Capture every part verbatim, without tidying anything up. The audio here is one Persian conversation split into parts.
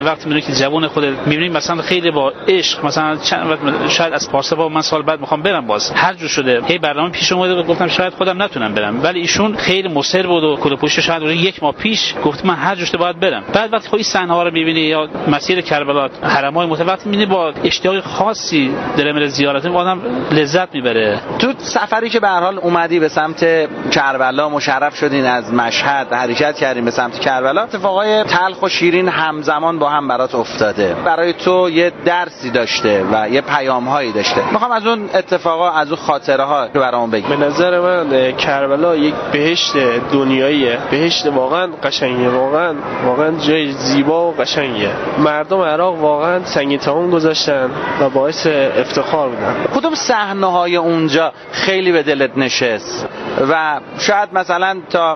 وقتی میبینی که جوون خودت میبینی مثلا خیلی با عشق مثلا چند وقت شاید از پارسا با من سال بعد میخوام برم باز هر جو شده هی برنامه پیش اومده گفتم شاید خودم نتونم برم، ولی ایشون خیلی مصر بود و کل پوش شاید یک ماه پیش گفت من هر جوشته باید برم. بعد وقتی خودی صحنه ها رو میبینی یا مسیر کربلا حرمای متوقت میبینی با اشتیاق خاصی دل میره زیارت آدم لذت میبره. تو سفری که به هر حال اومدی به سمت کربلا مشرف شدین از مشهد حرکت کردین به سمت کربلا، اتفاقای تلخ و شیرین همزمان با هم برات افتاده، برای تو یه درسی داشته و یه پیام‌هایی داشته. میخوام از اون اتفاقا از اون خاطره ها برامون بگی. به نظر من کربلا یک بهشت دنیاییه، بهشت واقعا قشنگه، واقعا واقعا جای زیبا و قشنگه. مردم عراق واقعا سنگ تمام گذاشتن و باعث افتخار بودن. کدوم صحنه‌های اونجا خیلی به دلت نشست و شاید مثلا تا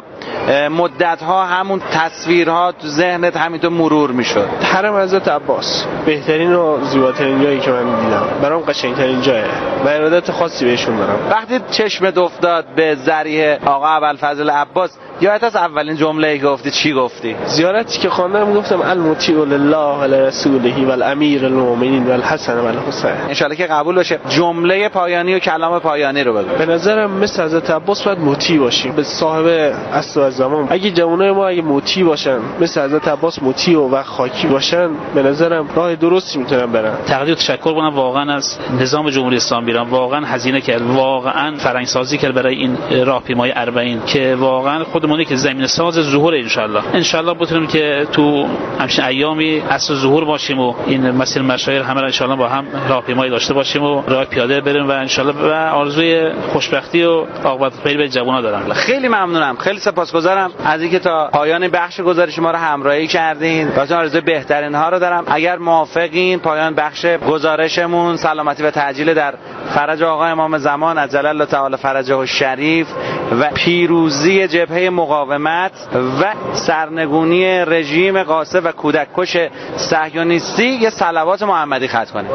مدت‌ها همون تصویرها تو ذهنت همینطور مرور میشد؟ حرم حضرت عباس بهترین و زیباترین جایی که من دیدم، برام قشنگترین جایه و ارادت خاصی بهشون دارم. وقتی چشمت افتاد به ذریح آقا ابوالفضل عباس، یادت از اولین جمله‌ای که گفتی چی گفتی؟ زیارتی که خواندم گفتم المطیع لله و لرسوله و الامیر المؤمنین و الحسن و الحسین. ان شاءالله که قبول بشه. جمله پایانی و کلام پایانی رو بگو. به نظرم مثل حضرت عباس باید مطیع باشیم به صاحب عصر و زمان. اگه جوانای ما اگه مطیع باشن مثل حضرت عباس مطیع و خاکی باشن، به نظرم راه درستی میتونن برن. تقدیر و تشکر کنم واقعا از نظام جمهوری اسلامی ایران، واقعا هزینه کرد، واقعا فرهنگ سازی کرد برای این راهپیمای اربعین که واقعا خودمونی که زمین ساز ظهور ان شاء الله ان شاء الله بتونیم که تو همچین ایامی عصر ظهور باشیم و این مسیر مشایر همه را ان شاء الله با هم راهپیمایی داشته باشیم و راه پیاده بریم و ان شاء الله و آرزوی خوشبختی و عاقبت خیر به جوونا دارم. خیلی ممنونم، خیلی سپاسگزارم از اینکه تا پایان بخش گزارش ما رو همراهی کردین. واسه آرزوی بهترین ها رو دارم. اگر موافقین پایان بخش گزارشمون سلامتی و تعجیل در فرج آقا امام زمان عجل الله تعالی فرجه الشریف و پیروزی جبهه مقاومت و سرنگونی رژیم غاصب و کودککش صهیونیستی یه صلوات محمدی ختم کنیم.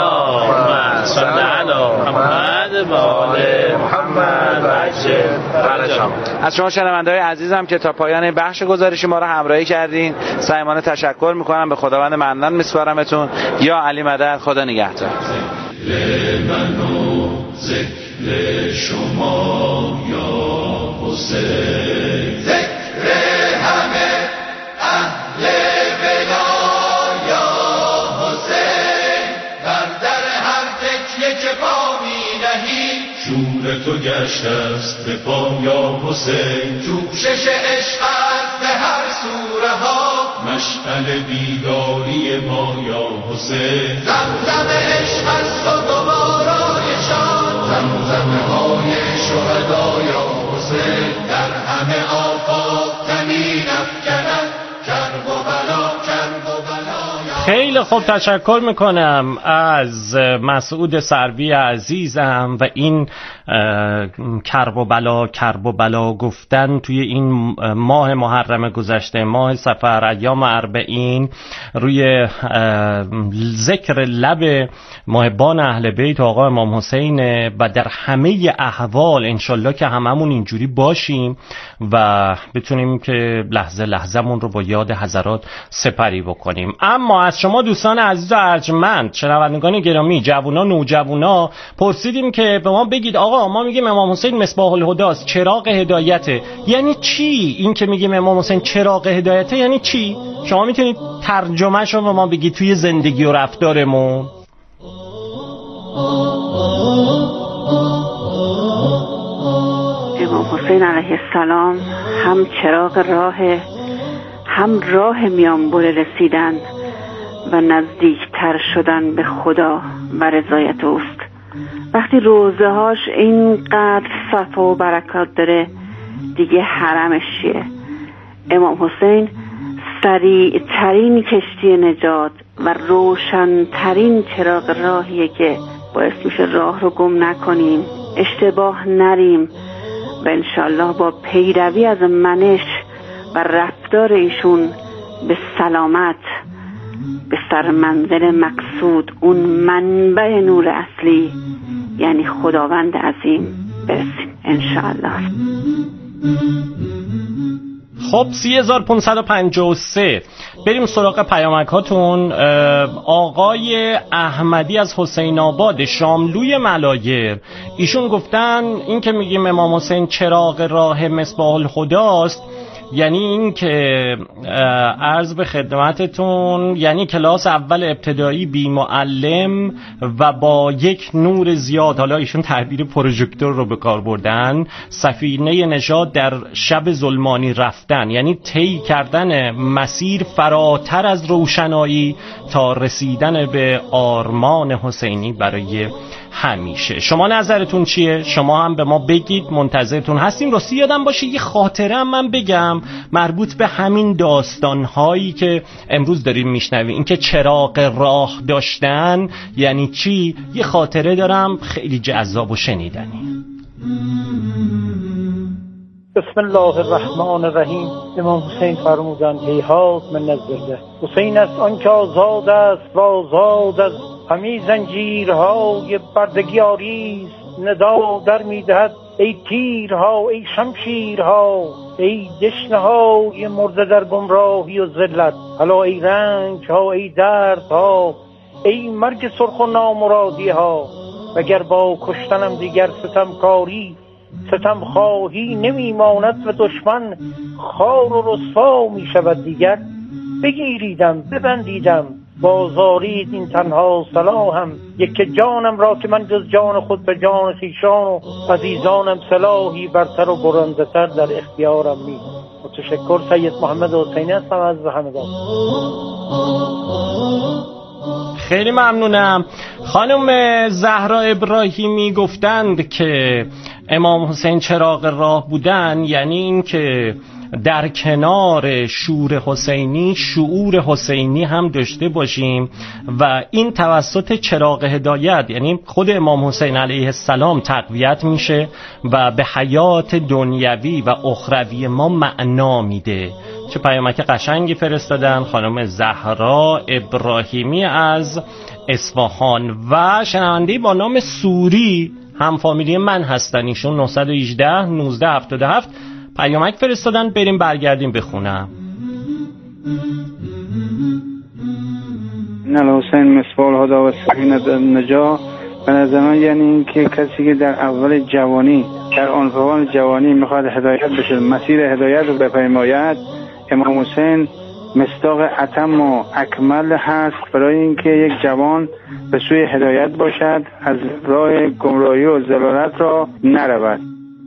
اللهم صل علی محمد و آل محمد و عجل فرجهم. از شما شنونده‌های عزیزم که تا پایان بخش گزارشی ما رو همراهی کردین صمیمانه تشکر میکنم. به خداوند منان میسپارمتون. یا علی مدد. خدا نگهدار. من و ذکر شما یا حسین، ذکر همه اهل بلا یا حسین، بر در هر تکیه که پا می نهی شور تو گشت است به پا یا حسین، جوشش عشق است به هر سوره ها مشعل بیداری ما یا حسین، زمزم عشق است و دوبارایشان زمزمه های شهدا یا حسین، در همه آفاق زمین افکند کرب و بلا کرب و بلا. خیلی خوب، تشکر میکنم از مسعود سربی عزیزم و این کرب و بلا کرب و بلا گفتن توی این ماه محرم گذشته، ماه سفر، ایام اربعین، روی ذکر لب محبان اهل بیت آقا امام حسین و در همه احوال انشالله که هممون اینجوری باشیم و بتونیم که لحظه لحظه‌مون رو با یاد حضرات سپری بکنیم. اما از شما دوستان عزیز و ارجمند، شنوندگان گرامی، جوونا، نوجوانا، پرسیدیم که به ما بگید آقا ما میگیم امام حسین مصباح الهدی است، چراغ هدایته، یعنی چی؟ این که میگیم امام حسین چراغ هدایته یعنی چی؟ شما میتونید ترجمه‌ش رو به ما بگید توی زندگی و رفتارمون؟ امام حسین علیه السلام هم چراغ راه، هم راه میانبر رسیدن و نزدیکتر شدن به خدا و رضایت اوست. وقتی روزه هاش اینقدر صفا و برکات داره دیگه حرمش چیه؟ امام حسین سریع ترین کشتی نجات و روشن ترین چراغ راهیه که باعث میشه راه رو گم نکنیم، اشتباه نریم و انشالله با پیروی از منش و رفتار ایشون به سلامت به سر منزل مقصود، اون منبع نور اصلی یعنی خداوند عظیم برسیم انشالله. خب سی هزار و پانصد و پنجاه و سه بریم سراغ پیامک هاتون. آقای احمدی از حسین آباد شاملوی ملایر، ایشون گفتن این که میگیم امام حسین چراغ راه مصباح الهداست، یعنی این که عرض به خدمتتون یعنی کلاس اول ابتدایی بی معلم و با یک نور زیاد، حالا ایشون تعبیر پروژکتور رو به کار بردن، سفینه نجات در شب ظلمانی رفتن، یعنی طی کردن مسیر فراتر از روشنایی تا رسیدن به آرمان حسینی برای همیشه. شما نظرتون چیه؟ شما هم به ما بگید، منتظرتون هستیم. راستی یادم باشه یه خاطره هم من بگم مربوط به همین داستان‌هایی که امروز داریم میشنویم، این که چراغ راه داشتن یعنی چی. یه خاطره دارم خیلی جذاب و شنیدنی. بسم الله الرحمن الرحیم. امام حسین فرمودند هیهات من نزله، حسین است آنکه آزاد است و آزاد از همه زنجیرهای بردگی آریز. ندا در میدهد ای تیرها، ای شمشیرها، ای دشنه‌های مرده در گمراهی و ذلت. حالا ای رنجها، ای دردها، ای مرگ سرخ و نامرادی ها. وگر با کشتنم دیگر ستمکاری ستم خواهی نمیماند و دشمن خار و رسوا می شود دیگر. بگیریدم ببندیدم بازارید این تنها صلاحم، یک جانم را که من جز جان خود به جان خویشان و عزیزانم صلاحی برتر و برنده تر در اختیارم می. متشکر. سید محمد حسینی هستم از همدان. خیلی ممنونم. خانم زهرا ابراهیمی گفتند که امام حسین چراغ راه بودن یعنی این که در کنار شور حسینی شعور حسینی هم داشته باشیم و این توسط چراغ هدایت یعنی خود امام حسین علیه السلام تقویت میشه و به حیات دنیوی و اخروی ما معنا میده. چه پیامک قشنگی فرستادن خانم زهرا ابراهیمی از اصفهان. و شنونده با نام سوری هم فامیلی من هستن، ایشون نه یک هشت نوزده هفتاد و هفت پیامک فرستادن. بریم برگردیم بخونم. نه حسین مصباح الهدی و سفینه النجات به نظر من یعنی این که کسی که در اول جوانی در عنفوان جوانی میخواد هدایت بشه، مسیر هدایت رو بپیماید، امام حسین مصداق اتم و اکمل هست برای اینکه یک جوان به سوی هدایت باشد، از راه گمراهی و ضلالت را نرود.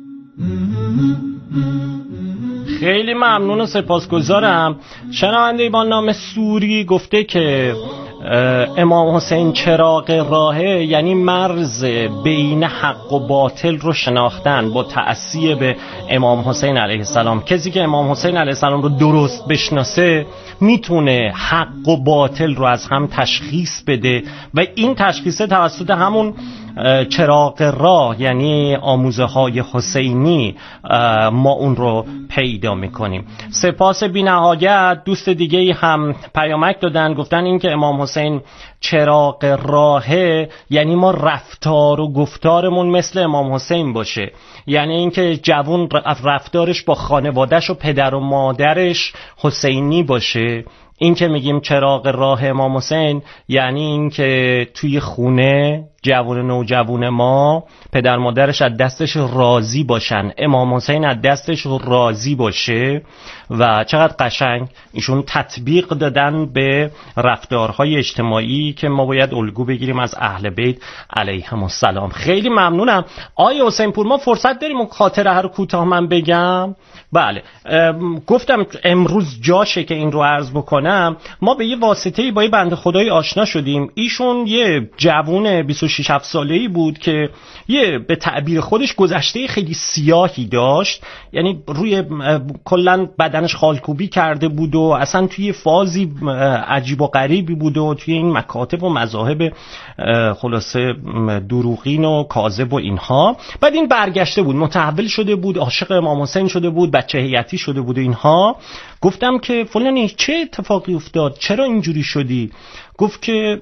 خیلی ممنون و سپاسگزارم. شنونده با نام سوری گفته که امام حسین چراغ راهه یعنی مرز بین حق و باطل رو شناختن با تأثیر به امام حسین علیه السلام. کسی که امام حسین علیه السلام رو درست بشناسه میتونه حق و باطل رو از هم تشخیص بده و این تشخیص توسط همون چراغ راه یعنی آموزه های حسینی ما اون رو پیدا میکنیم. سپاس بی نهایت. دوست دیگه هم پیامک دادن گفتن این که امام حسین چراغ راهه یعنی ما رفتار و گفتارمون مثل امام حسین باشه، یعنی اینکه جوان رفتارش با خانوادهش و پدر و مادرش حسینی باشه. این که میگیم چراغ راه امام حسین یعنی این که توی خونه جوان نوجوان ما پدر مادرش از دستش راضی باشن، امام حسین از دستش راضی باشه. و چقدر قشنگ ایشون تطبیق دادن به رفتارهای اجتماعی که ما باید الگو بگیریم از اهل بیت علیهم السلام. خیلی ممنونم. آیه حسین پور ما فرصت داریم اون خاطره هر کوتاه من بگم؟ بله گفتم امروز جاشه که این رو عرض بکنم. ما به یه واسطه‌ای با یه بنده خدایی آشنا شدیم. ایشون یه جوون بیست و شش هفت ساله‌ای بود که یه به تعبیر خودش گذشته خیلی سیاهی داشت، یعنی روی کلاً بدنش خالکوبی کرده بود و اصلا توی فازی عجیب و غریبی بود و توی این مکاتب و مذاهب خلاصه دروغین و کاذب و اینها. بعد این برگشته بود، متحول شده بود، عاشق امام حسین شده بود، بچه هیئتی شده بود و اینها. گفتم که فلانی چه اتفاقی افتاد، چرا اینجوری شدی؟ گفت که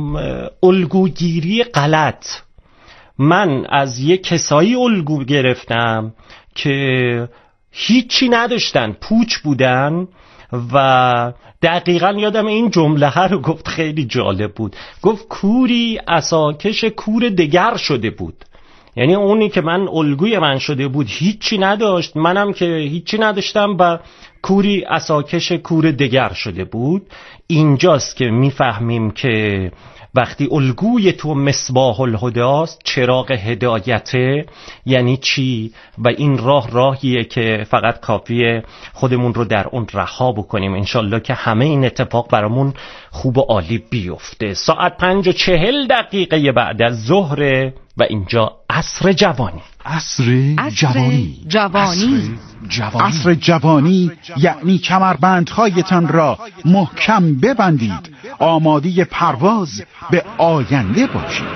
الگوگیری غلط. من از یک کسایی الگو گرفتم که هیچی نداشتن، پوچ بودن و دقیقاً یادم این جمله رو گفت، خیلی جالب بود. گفت کوری عصاکش کور دگر شده بود. یعنی اونی که من الگوی من شده بود هیچی نداشت، منم که هیچی نداشتم و کوری عصاکش کور دگر شده بود. اینجاست که میفهمیم که وقتی الگوی تو مصباح الهداست، چراغ هدایته، یعنی چی؟ و این راه راهیه که فقط کافیه خودمون رو در اون رها بکنیم. انشالله که همه این اتفاق برامون خوب و عالی بیفته. ساعت پنج و چهل دقیقه بعد از ظهر و اینجا عصر جوانی. عصر جوانی جوانی عصر جوانی یعنی کمربندهایتان را محکم ببندید، آماده پرواز به آینده باشید.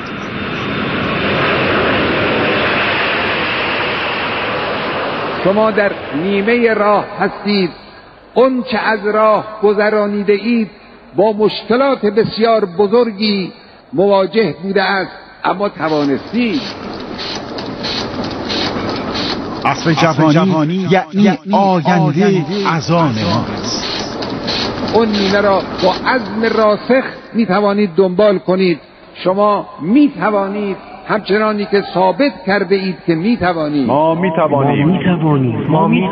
شما در نیمه راه هستید. اون چه از راه گذرانیده اید با مشکلات بسیار بزرگی مواجه بوده است، اما توانستید. عصر جوانی, جوانی یعنی آینده از آن ماست. اون نیمه را با عزم راسخ می توانید دنبال کنید. شما می توانید، همچنانی که ثابت کرده اید که می توانید. ما می توانیم. ما می توانیم. ما می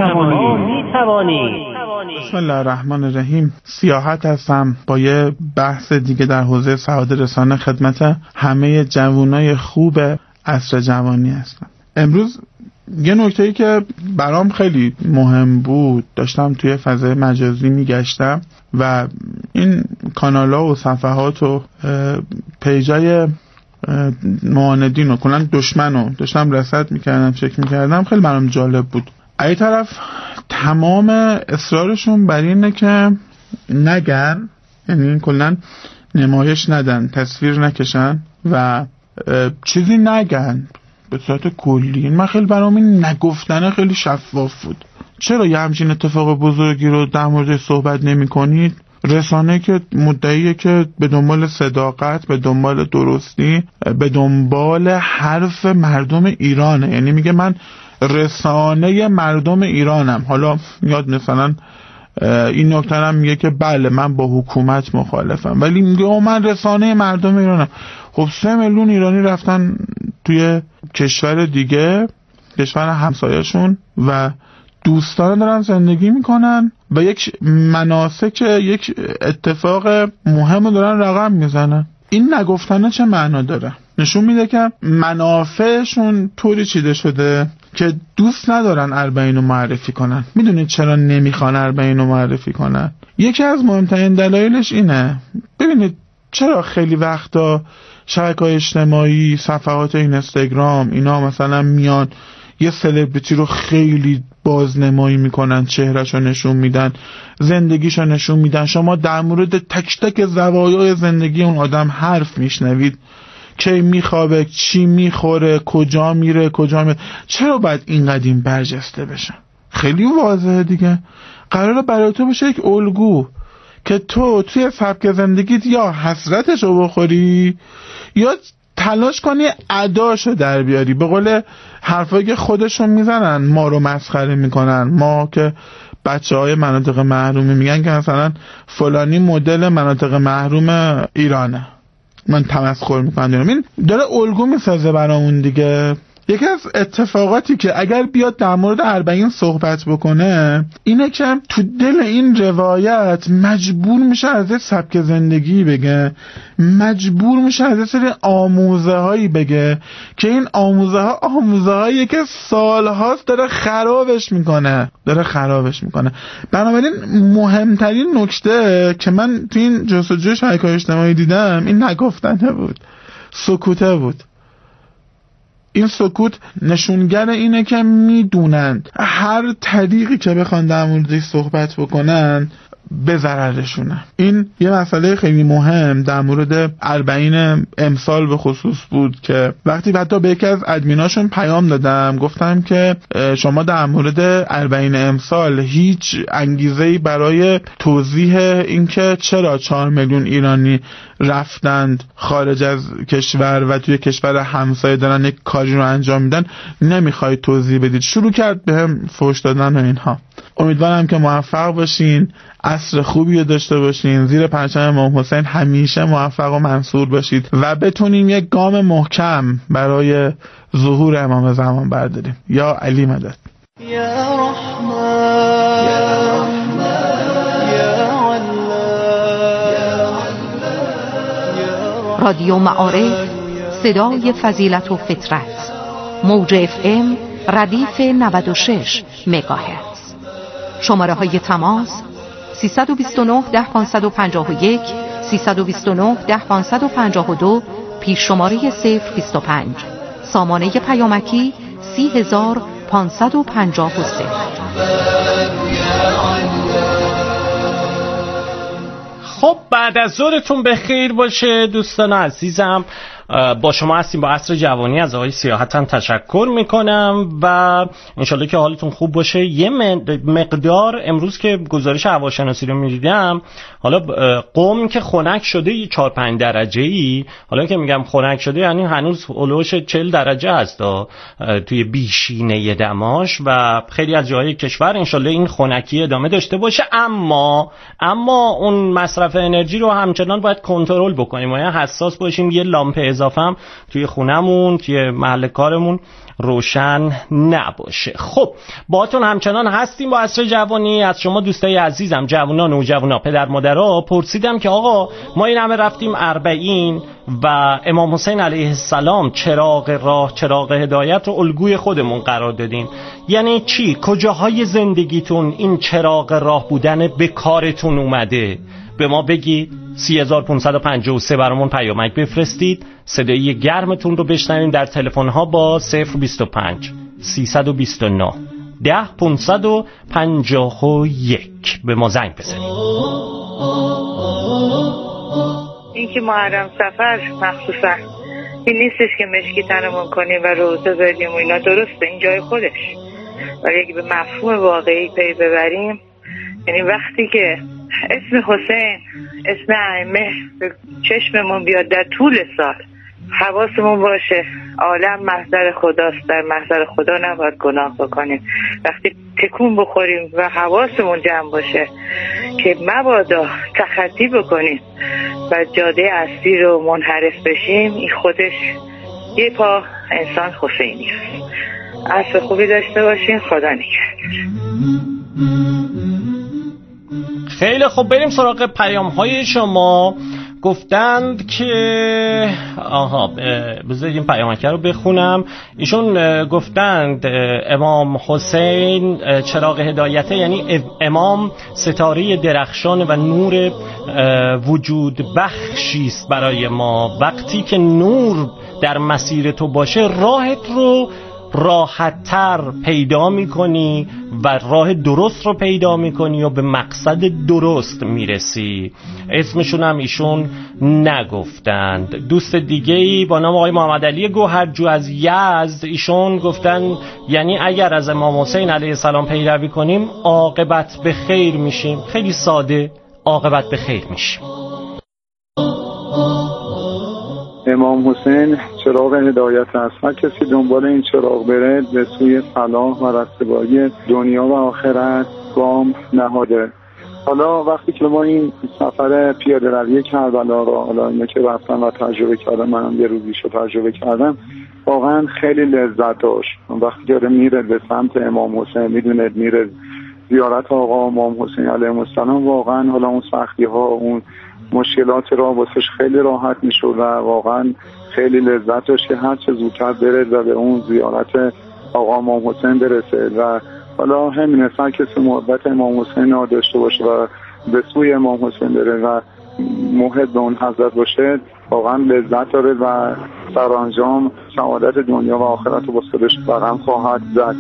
توانیم. بسم الله الرحمن الرحیم. سیاحت هستم با یه بحث دیگه در حوزه سعادت رسانه خدمت همه جوانای خوب عصر جوانی هستم. امروز یه نکته‌ای که برام خیلی مهم بود، داشتم توی فضای مجازی میگشتم و این کانال‌ها و صفحات و پیجای معاندین و کلاً دشمنو داشتم رصد میکردم، چک میکردم. خیلی برام جالب بود. از طرف تمام اصرارشون بر اینه که نگن، یعنی کلاً نمایش ندن، تصویر نکشن و چیزی نگن به صورت کلی. من خیلی برام این نگفتنه خیلی شفاف بود. چرا یه همچین اتفاق بزرگی رو در مورد صحبت نمی کنید؟ رسانه که مدعیه که به دنبال صداقت، به دنبال درستی، به دنبال حرف مردم ایرانه، یعنی میگه من رسانه مردم ایرانم. حالا یاد مثلا این نکته هم میگه که بله من با حکومت مخالفم، ولی میگه او من رسانه مردم ایرانم. خب سه میلیون ایرانی رفتن توی کشور دیگه، کشور همسایه‌شون، و دوستان دارن زندگی میکنن و یک مناسک، یک اتفاق مهم دارن رقم میزنن. این نگفتنه چه معنا داره؟ نشون میده که منافعشون طوری چیده شده که دوست ندارن اربعین رو معرفی کنن. میدونید چرا نمیخوان اربعین رو معرفی کنن؟ یکی از مهمترین دلایلش اینه. ببینید چرا خیلی وقتا شبکه‌های اجتماعی، صفحات اینستاگرام، اینا مثلا میان یه سلبریتی رو خیلی بازنمایی میکنن، چهرهشو نشون میدن، زندگیشو نشون میدن. شما در مورد تک تک زوایای زندگی اون آدم حرف میشنوید، کی میخوابه، چی میخوره، کجا میره، کجا میره. چرا باید اینقدر این برجسته بشه؟ خیلی واضحه دیگه. قراره برای تو بشه یک الگو که تو توی سبک زندگیت یا حسرتشو بخوری یا تلاش کنی اداشو در بیاری. به قول حرفایی که خودشون میزنن، ما رو مسخره میکنن، ما که بچه های مناطق محرومی میگن که مثلا فلانی مدل مناطق محروم ایرانه، من تمسخر میکنم. این داره الگو میسازه برامون دیگه. یکی از اتفاقاتی که اگر بیاد در مورد اربعین صحبت بکنه اینه که تو دل این روایت مجبور میشه از سبک زندگی بگه، مجبور میشه از سری آموزه هایی بگه که این آموزه ها آموزه هایی که سال هاست داره خرابش میکنه داره خرابش میکنه بنابراین مهمترین نکته که من تو این جستجوی شبکه‌های اجتماعی دیدم این نگفتنه بود، سکوته بود. این سکوت نشونگر اینه که میدونند هر طریقی که بخوان در موردش صحبت بکنن به ضررشونه. این یه مسئله خیلی مهم در مورد اربعین امسال به خصوص بود که وقتی حتی به یکی از ادمیناشون پیام دادم، گفتم که شما در مورد اربعین امسال هیچ انگیزه‌ای برای توضیح اینکه چرا چهار میلیون ایرانی رفتند خارج از کشور و توی کشور همسایه دارن یک کاری رو انجام میدن نمیخوای توضیح بدید. شروع کرد به هم فحش دادن و اینها. امیدوارم که موفق باشین. عصر خوبی رو داشته باشین، زیر پرچم امام حسین همیشه موفق و منصور باشید و بتونیم یک گام محکم برای ظهور امام زمان برداریم. یا علی مدد. یا رحمان یا رحمان یا الله. رادیو معارف، صدای فضیلت و فطرت، موج اف ام ردیف نود و شش مگاهرتز. شماره های تماس سیصد و بیست و نه ده پانصد و پنجاه و یک، سیصد و بیست و نه ده پانصد و پنجاه و دو، پیش شماره صفر بیست و پنج، سامانه پیامکی سی هزار پانصد و پنجاه و سه. خب بعد از ظهرتون بخیر باشه دوستان عزیزم. با شما هستیم با عصر جوانی. از آقای سیاحت هم تشکر میکنم و انشالله که حالتون خوب باشه. یه مقدار امروز که گزارش هواشناسی رو میدیدم، حالا قم که خنک شده چهار پنج درجه ای، حالا که میگم خنک شده یعنی هنوز اولوش چهل درجه هست توی بیشینه دماش و خیلی از جاهای کشور. انشالله این خنکی ادامه داشته باشه، اما اما اون مصرف انرژی رو همچنان باید کنترل بکنیم و یعنی حساس باشیم یه لامپ اضافه هم توی خونمون توی محل کارمون روشن نباشه. خب باهاتون همچنان هستیم با عصر جوانی. از شما دوستای عزیزم، جوانان و جوانا، پدر مادرها پرسیدم که آقا ما این همه رفتیم اربعین و امام حسین علیه السلام چراغ راه، چراغ هدایت رو الگوی خودمون قرار دادیم، یعنی چی؟ کجاهای زندگیتون این چراغ راه بودن به کارتون اومده؟ به ما بگید. سه هزار و پانصد و پنجاه و سه برامون پیامک بفرستید، صدای گرمتون رو بشنویم در تلفن‌ها با صفر بیست و پنج سیصد و بیست و نه ده پانصد و پنجاه و یک به ما زنگ بزنید. این که محرم سفر مخصوصا این نیستش که مشکی تنمون کنیم و روزه بریم و اینا، درسته این جای خودش، ولی اگه به مفهوم واقعی پی ببریم، یعنی وقتی که اسم حسین، اسم ائمه به چشممون بیاد در طول سال، حواسمون باشه عالم محضر خداست، در محضر خدا نباید گناه بکنیم. وقتی تکون بخوریم و حواسمون جمع باشه که مبادا تخطی بکنیم و جاده اصلی رو منحرف بشیم، این خودش یه پا انسان حسینی است. عصر خوبی داشته باشین. خدا نگهدار. خیلی خوب، بریم سراغ پیام های شما. گفتند که آها بذارید این پیامکه رو بخونم. ایشون گفتند امام حسین چراغ هدایته، یعنی امام ستاره درخشان و نور وجود بخشی است برای ما. وقتی که نور در مسیر تو باشه راحت رو راحت‌تر پیدا می‌کنی و راه درست رو پیدا می‌کنی و به مقصد درست میرسی. اسمشون هم ایشون نگفتند. دوست دیگه‌ای با نام آقای محمد علی گوهرجو از یزد، ایشون گفتن یعنی اگر از امام حسین علیه السلام پیروی کنیم عاقبت به خیر میشیم. خیلی ساده، عاقبت به خیر میشیم. امام حسین چراغ هدایت است. هر کسی دنبال این چراغ بره به سوی صلاح و رستگاری دنیا و آخرت گام نهاده. حالا وقتی که ما این سفر پیاده روی کربلا رو، حالا اینو که رفتم و تجربه کردم، منم یه روزیشو تجربه کردم، واقعا خیلی لذت داشت. وقتی داره میره به سمت امام حسین، میدونه میره زیارت آقا امام حسین علیه السلام، واقعا حالا اون سختی ها، اون مشکلات را واسش خیلی راحت میشد و واقعا خیلی لذت داشت که هر چه زودتر بره و به اون زیارت آقا امام حسین برسه. و حالا همین هر کسی محبت امام حسین را داشته باشه و به سوی امام حسین بره و محب به اون حضرت باشه، واقعا لذت داره و سرانجام سعادت دنیا و آخرت رو با خودش رقم خواهد زد.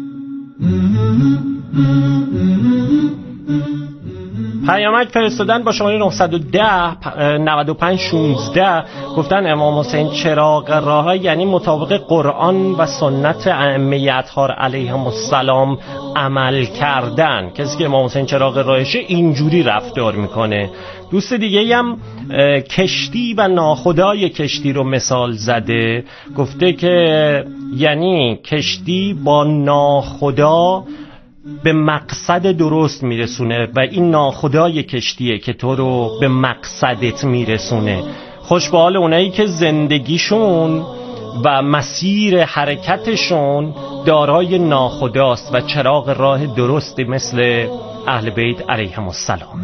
پیامک فرستادن با شماره نه یک صفر نه و پنج شانزده. گفتن امام حسین چراغ راه، یعنی مطابق قرآن و سنت ائمه اطهار علیهم السلام عمل کردن. کسی که امام حسین چراغ راهشه اینجوری رفتار میکنه. دوست دیگه هم کشتی و ناخدای کشتی رو مثال زده. گفته که یعنی کشتی با ناخدا به مقصد درست میرسونه و این ناخدای کشتیه که تو رو به مقصدت میرسونه. خوش به حال اونایی که زندگیشون و مسیر حرکتشون دارای ناخداست و چراغ راه درستی مثل اهل بیت علیهم السلام.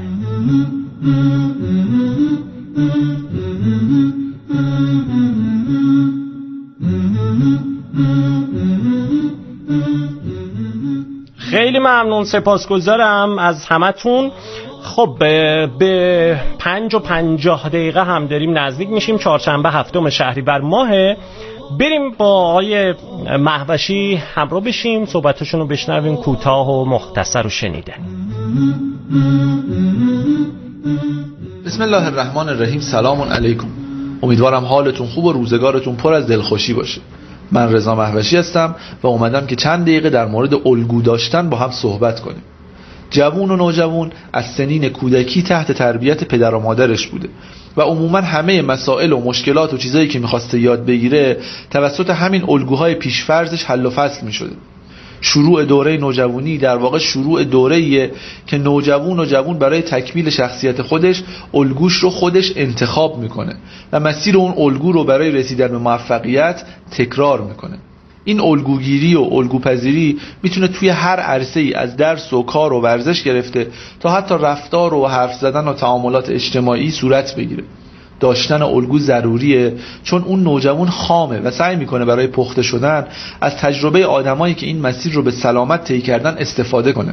خیلی ممنون، سپاسگزارم از همتون. خب به پنج و پنجاه دقیقه هم داریم نزدیک میشیم، چهارشنبه هفتم شهریور ماهه. بریم با آقای مهوشی همراه بشیم، صحبتشون رو بشنویم، کوتاه و مختصر و شنیدن. بسم الله الرحمن الرحیم. سلام علیکم. امیدوارم حالتون خوب و روزگارتون پر از دلخوشی باشه. من رضا مهوشی هستم و اومدم که چند دقیقه در مورد الگو داشتن با هم صحبت کنیم. جوون و نوجوان از سنین کودکی تحت تربیت پدر و مادرش بوده و عموما همه مسائل و مشکلات و چیزایی که میخواسته یاد بگیره توسط همین الگوهای پیشفرضش حل و فصل میشده. شروع دوره نوجوانی در واقع شروع دوره‌ایه که نوجوان و جوان برای تکمیل شخصیت خودش الگوش رو خودش انتخاب میکنه و مسیر اون الگو رو برای رسیدن به موفقیت تکرار میکنه. این الگوگیری و الگوپذیری میتونه توی هر عرصه‌ای از درس و کار و ورزش گرفته تا حتی رفتار و حرف زدن و تعاملات اجتماعی صورت بگیره. داشتن الگو ضروریه چون اون نوجوان خامه و سعی میکنه برای پخته شدن از تجربه آدمایی که این مسیر رو به سلامت طی کردن استفاده کنه.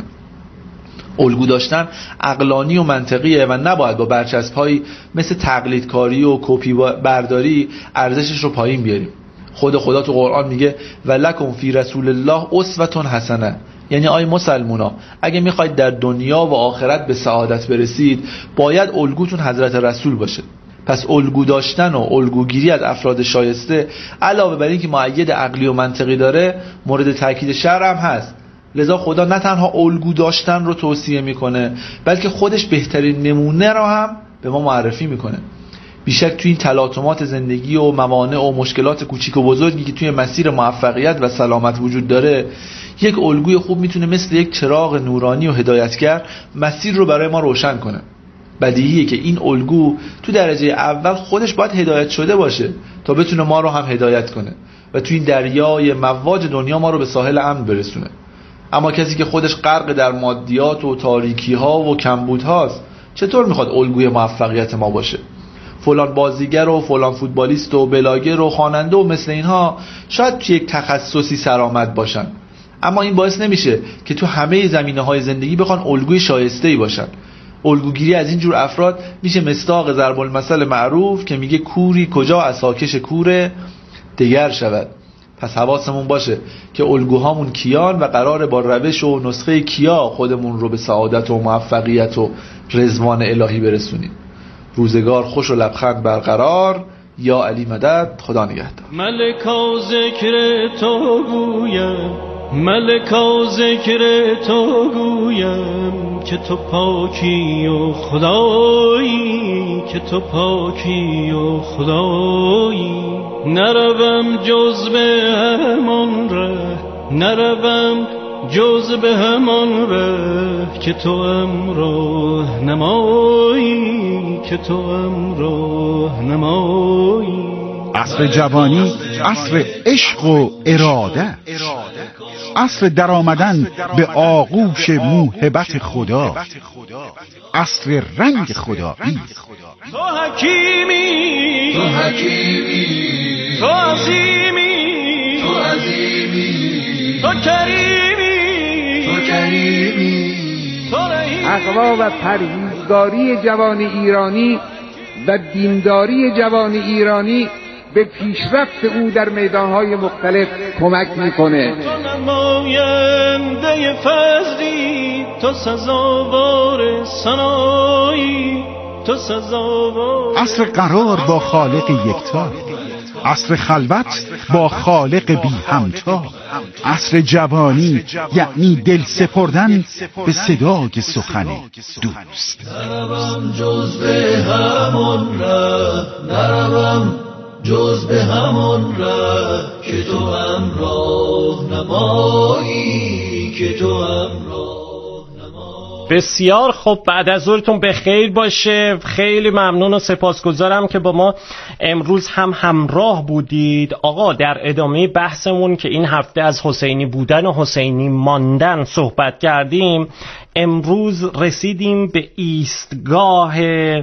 الگو داشتن عقلانی و منطقیه و نباید با برچسب‌هایی مثل تقلیدکاری و کپی برداری ارزشش رو پایین بیاریم. خود خدا تو قرآن میگه ولکم فی رسول الله اسوة حسنه، یعنی آی مسلمونا اگه میخواید در دنیا و آخرت به سعادت برسید باید الگوتون حضرت رسول باشه. پس الگو داشتن و الگوگیری از افراد شایسته علاوه بر این که مؤید عقلی و منطقی داره مورد تاکید شرع هم هست. لذا خدا نه تنها الگو داشتن رو توصیه میکنه بلکه خودش بهترین نمونه رو هم به ما معرفی میکنه. بیشک توی این تلاطمات زندگی و موانع و مشکلات کوچیک و بزرگی که توی مسیر موفقیت و سلامت وجود داره یک الگوی خوب میتونه مثل یک چراغ نورانی و هدایتگر مسیر رو برای ما روشن کنه. بدیهیه که این الگو تو درجه اول خودش باید هدایت شده باشه تا بتونه ما رو هم هدایت کنه و توی این دریای مواج دنیا ما رو به ساحل امن برسونه. اما کسی که خودش غرق در مادیات و تاریکی ها و کمبود هاست چطور میخواد الگوی موفقیت ما باشه؟ فلان بازیگر و فلان فوتبالیست و بلاگر و خواننده و مثل اینها شاید توی یک تخصصی سرآمد باشن، اما این باعث نمیشه که تو همه زمینه‌های زندگی بخوان الگوی شایسته‌ای باشن. الگوگیری از این جور افراد میشه مصداق ضرب المثل معروف که میگه کوری کجا عصاکش کوره دگر شود. پس حواسمون باشه که الگوهامون کیان و قراره با روش و نسخه کیا خودمون رو به سعادت و موفقیت و رضوان الهی برسونیم. روزگار خوش و لبخند برقرار. یا علی مدد. خدا نگهدار. ملکا ذکر تو گویم، ملکا ذکر تو گویم که تو پاکی و خدایی، که تو پاکی و خدایی. نروم جز به همان ره، نروم جز به همان ره که تو امراه نمایی، که تو امراه نمایی. عصر جوانی عصر عشق و اراده، عصر در آمدن به آغوش موهبت خدا، عصر رنگ خدایی. تو حکیمی، تو حکیمی، تو عظیمی، تو عظیمی، تو کریمی، تو کریمی، تو رحیمی. اقوا و پرهیزگاری جوان ایرانی و دینداری جوان ایرانی به پیشرفت او در میدانهای مختلف کمک میکنه. تو نماینده فضلی، تو سزاوار ثنایی، تو سزاوار. عصر قرار با خالق یکتا، عصر خلوت با خالق بی همتا، عصر جوانی یعنی دل سپردن به صدای سخن دوست. نروم جز به همون ره، نروم جز به همون ره که تو همراه نمایی، که تو همراه. بسیار خب، بعد از ظهرتون بخیر باشه. خیلی ممنون و سپاسگزارم که با ما امروز هم همراه بودید. آقا در ادامه بحثمون که این هفته از حسینی بودن و حسینی ماندن صحبت کردیم، امروز رسیدیم به ایستگاه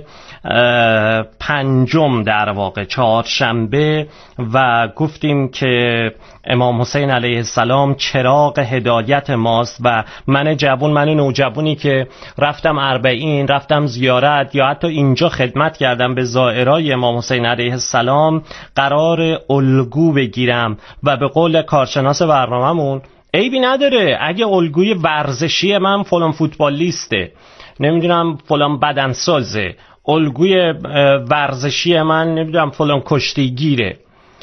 پنجم، در واقع چهارشنبه، و گفتیم که امام حسین علیه السلام چراغ هدایت ماست و من جوون، من نوجوانی که رفتم اربعین، رفتم زیارت یا حتی اینجا خدمت کردم به زائرای امام حسین علیه السلام، قرار الگو بگیرم و به قول کارشناس برنامه‌مون عیبی نداره اگه الگوی ورزشی من فلان فوتبالیسته، نمیدونم فلان بدنسازه، الگوی ورزشی من نمیدونم فلان کشتیگیره،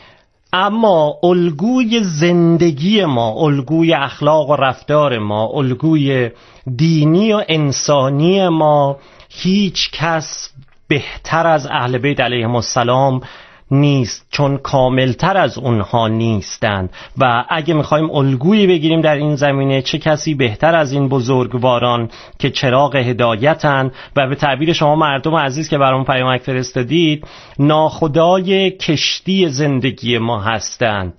اما الگوی زندگی ما، الگوی اخلاق و رفتار ما، الگوی دینی و انسانی ما، هیچ کس بهتر از اهل بیت علیهم السلام نیست، چون کاملتر از اونها نیستند. و اگه میخوایم الگویی بگیریم در این زمینه، چه کسی بهتر از این بزرگواران که چراغ هدایتن و به تعبیر شما مردم عزیز که برام پیامک فرستادید، ناخدای کشتی زندگی ما هستند.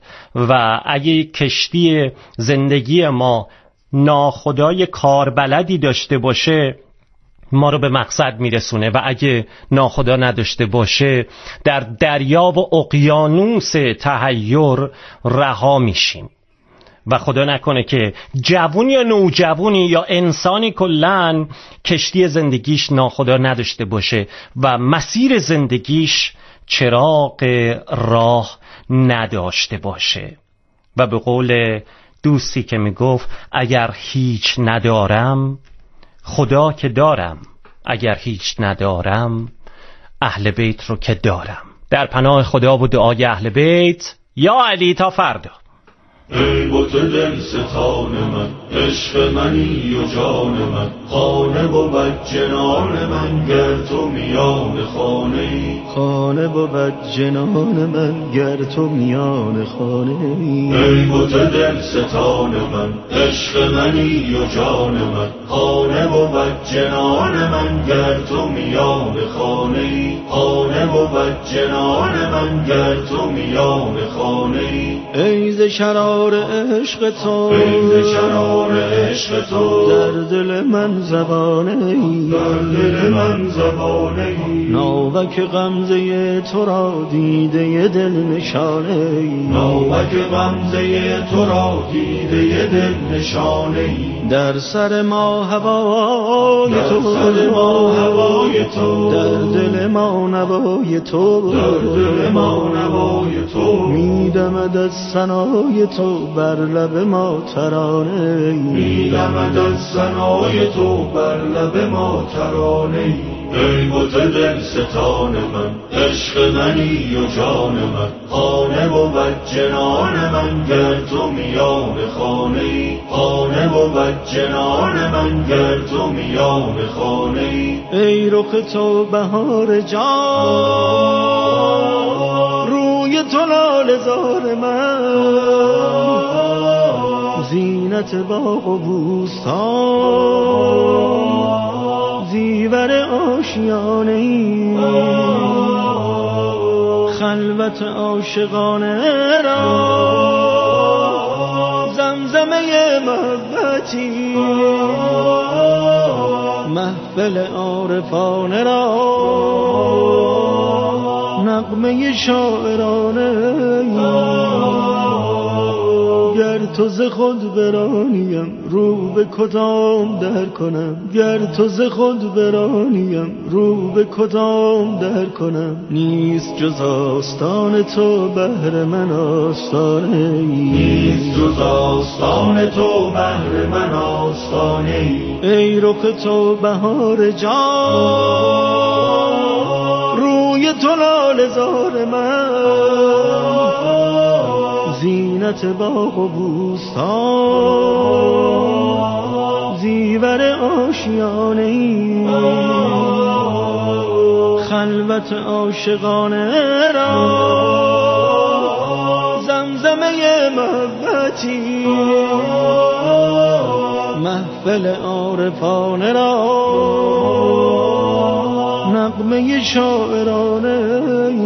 و اگه کشتی زندگی ما ناخدای کاربلدی داشته باشه، ما رو به مقصد میرسونه، و اگه ناخدا نداشته باشه در دریا و اقیانوس تحیر رها میشیم. و خدا نکنه که جوونی یا نوجوونی یا انسانی کلن کشتی زندگیش ناخدا نداشته باشه و مسیر زندگیش چراغ راه نداشته باشه. و به قول دوستی که میگفت اگر هیچ ندارم خدا که دارم، اگر هیچ ندارم اهل بیت رو که دارم. در پناه خدا و دعای اهل بیت. یا علی تا فردا. ای بت دل ستان من، عشق منی و جان من، خانه بود جنان من گر تو میان خانه ای، خانه بود جنان من گر تو میان خانه ای. ای بت دل ستان من، عشق منی و جان من، خانه بود جنان من گر تو میان خانه ای، خانه بود جنان من گر تو میان خانه ای. ای ز شرار عشق تو، ای ز شرار عشق تو، در دل من زبانه ای، در دل من زبانه ای. ناوک غمزه تو را دیده دل نشانه ای، ناوک غمزه تو را دیده دل نشانه ای. در سر ما هوای تو، در سر ما هوای تو، در دل ما نوای تو، در دل ما نوای تو. میدمد از ثنای تو بر لب ما ترانه، میدمد از ثنای تو بر لب ما ترانه. ای بت دل ستان من، عشق منی و جان من، خانه بود جنان من گر تو میان خانه ای، خانه بود جنان من گر تو میان خانه ای. ای رخ تو بهار جان، روی تو لاله زار من، زینت باغ و بوستان، زیور آشیانه ای، خلوت عاشقانه را، زمزمه محبتی، محفل عارفانه را، نغمه شاعرانه. گر تو ز خود برانیم رو به کدام در کنم، گر تو ز خود برانیم رو به کدام در کنم. نیست جز آستان تو بهر من آستانه ای، نیست جز آستان تو بهر من آستانه ای. ای رخ تو بهار جان، روی تو لاله زار من، زینت باغ و بوستان، زیور آشیانه ای، خلوت عاشقانه را، زمزمه محبتی، محفل عارفانه را نغمه شاعرانه